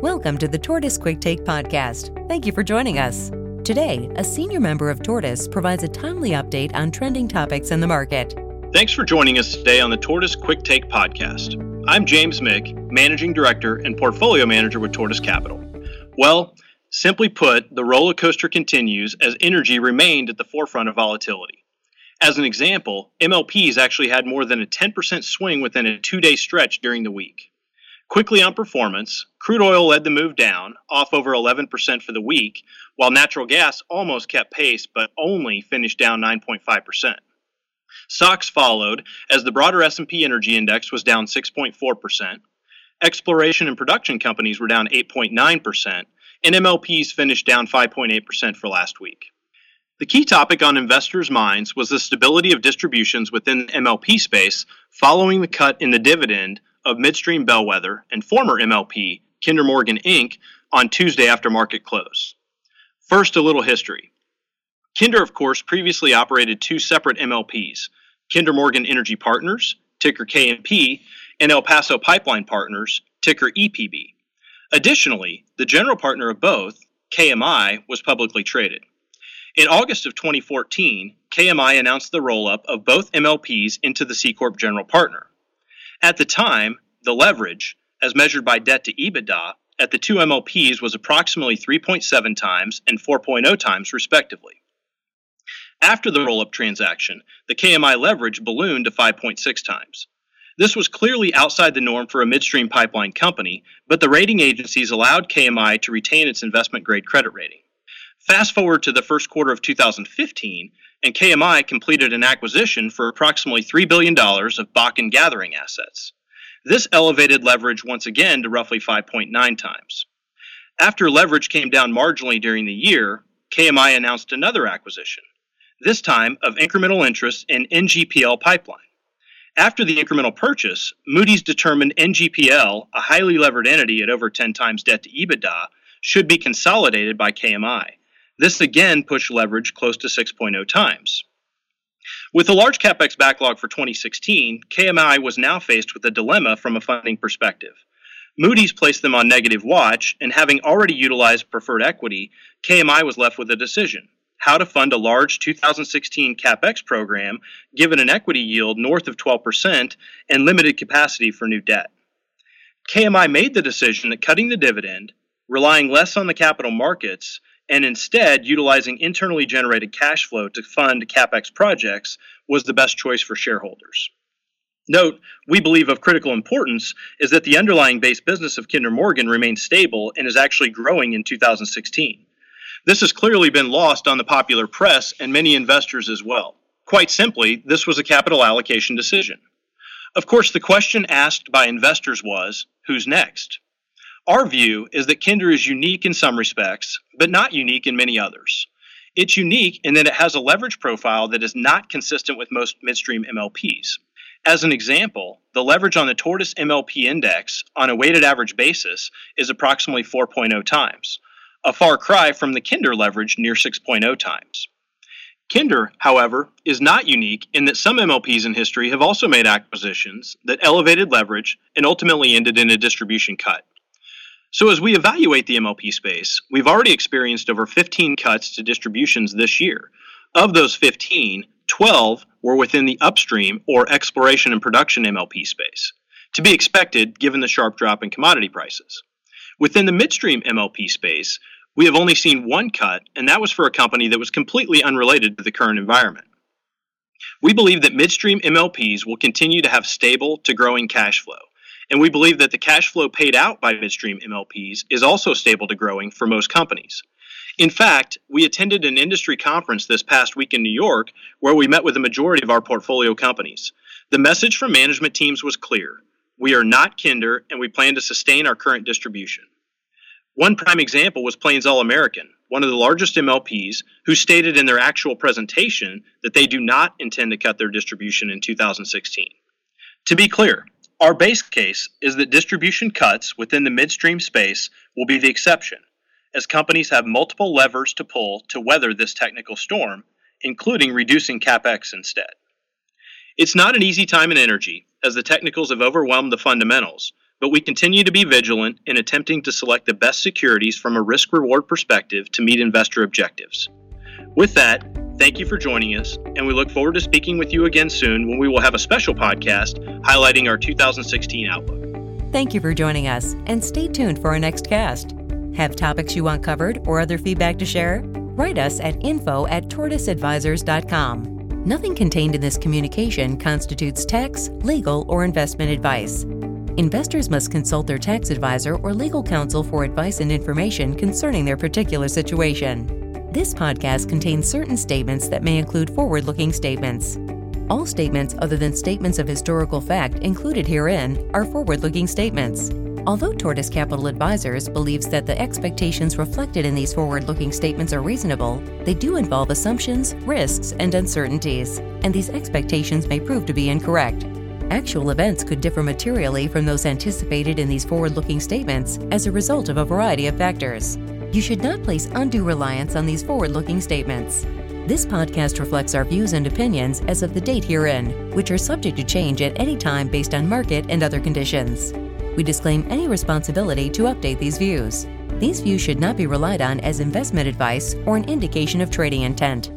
Welcome to the Tortoise Quick Take podcast. Thank you for joining us. Today, a senior member of Tortoise provides a timely update on trending topics in the market. Thanks for joining us today on the Tortoise Quick Take podcast. I'm James Mick, Managing Director and Portfolio Manager with Tortoise Capital. Well, simply put, the roller coaster continues as energy remained at the forefront of volatility. As an example, MLPs actually had more than a 10% swing within a 2-day stretch during the week. Quickly on performance, crude oil led the move down, off over 11% for the week, while natural gas almost kept pace but only finished down 9.5%. Stocks followed as the broader S&P Energy Index was down 6.4%, exploration and production companies were down 8.9%, and MLPs finished down 5.8% for last week. The key topic on investors' minds was the stability of distributions within the MLP space following the cut in the dividend of midstream bellwether and former MLP, Kinder Morgan Inc., on Tuesday after market close. First, a little history. Kinder, of course, previously operated two separate MLPs, Kinder Morgan Energy Partners, ticker KMP, and El Paso Pipeline Partners, ticker EPB. Additionally, the general partner of both, KMI, was publicly traded. In August of 2014, KMI announced the roll-up of both MLPs into the C Corp general partner. At the time, the leverage, as measured by debt to EBITDA, at the two MLPs was approximately 3.7 times and 4.0 times, respectively. After the roll-up transaction, the KMI leverage ballooned to 5.6 times. This was clearly outside the norm for a midstream pipeline company, but the rating agencies allowed KMI to retain its investment-grade credit rating. Fast forward to the first quarter of 2015, and KMI completed an acquisition for approximately $3 billion of Bakken gathering assets. This elevated leverage once again to roughly 5.9 times. After leverage came down marginally during the year, KMI announced another acquisition, this time of incremental interest in NGPL Pipeline. After the incremental purchase, Moody's determined NGPL, a highly levered entity at over 10 times debt to EBITDA, should be consolidated by KMI. This again pushed leverage close to 6.0 times. With a large capex backlog for 2016, KMI was now faced with a dilemma from a funding perspective. Moody's placed them on negative watch, and having already utilized preferred equity, KMI was left with a decision: how to fund a large 2016 capex program given an equity yield north of 12% and limited capacity for new debt. KMI made the decision that cutting the dividend, relying less on the capital markets, and instead utilizing internally generated cash flow to fund capex projects was the best choice for shareholders. Note, we believe of critical importance is that the underlying base business of Kinder Morgan remains stable and is actually growing in 2016. This has clearly been lost on the popular press and many investors as well. Quite simply, this was a capital allocation decision. Of course, the question asked by investors was, who's next? Our view is that Kinder is unique in some respects, but not unique in many others. It's unique in that it has a leverage profile that is not consistent with most midstream MLPs. As an example, the leverage on the Tortoise MLP index on a weighted average basis is approximately 4.0 times, a far cry from the Kinder leverage near 6.0 times. Kinder, however, is not unique in that some MLPs in history have also made acquisitions that elevated leverage and ultimately ended in a distribution cut. So as we evaluate the MLP space, we've already experienced over 15 cuts to distributions this year. Of those 15, 12 were within the upstream or exploration and production MLP space, to be expected given the sharp drop in commodity prices. Within the midstream MLP space, we have only seen one cut, and that was for a company that was completely unrelated to the current environment. We believe that midstream MLPs will continue to have stable to growing cash flow. And we believe that the cash flow paid out by midstream MLPs is also stable to growing for most companies. In fact, we attended an industry conference this past week in New York where we met with a majority of our portfolio companies. The message from management teams was clear. We are not Kinder, and we plan to sustain our current distribution. One prime example was Plains All American, one of the largest MLPs, who stated in their actual presentation that they do not intend to cut their distribution in 2016. To be clear, our base case is that distribution cuts within the midstream space will be the exception, as companies have multiple levers to pull to weather this technical storm, including reducing capex instead. It's not an easy time in energy, as the technicals have overwhelmed the fundamentals, but we continue to be vigilant in attempting to select the best securities from a risk-reward perspective to meet investor objectives. With that, thank you for joining us, and we look forward to speaking with you again soon when we will have a special podcast highlighting our 2016 outlook. Thank you for joining us, and stay tuned for our next cast. Have topics you want covered or other feedback to share? Write us at info@tortoiseadvisors.com. Nothing contained in this communication constitutes tax, legal, or investment advice. Investors must consult their tax advisor or legal counsel for advice and information concerning their particular situation. This podcast contains certain statements that may include forward-looking statements. All statements other than statements of historical fact included herein are forward-looking statements. Although Tortoise Capital Advisors believes that the expectations reflected in these forward-looking statements are reasonable, they do involve assumptions, risks, and uncertainties, and these expectations may prove to be incorrect. Actual events could differ materially from those anticipated in these forward-looking statements as a result of a variety of factors. You should not place undue reliance on these forward-looking statements. This podcast reflects our views and opinions as of the date herein, which are subject to change at any time based on market and other conditions. We disclaim any responsibility to update these views. These views should not be relied on as investment advice or an indication of trading intent.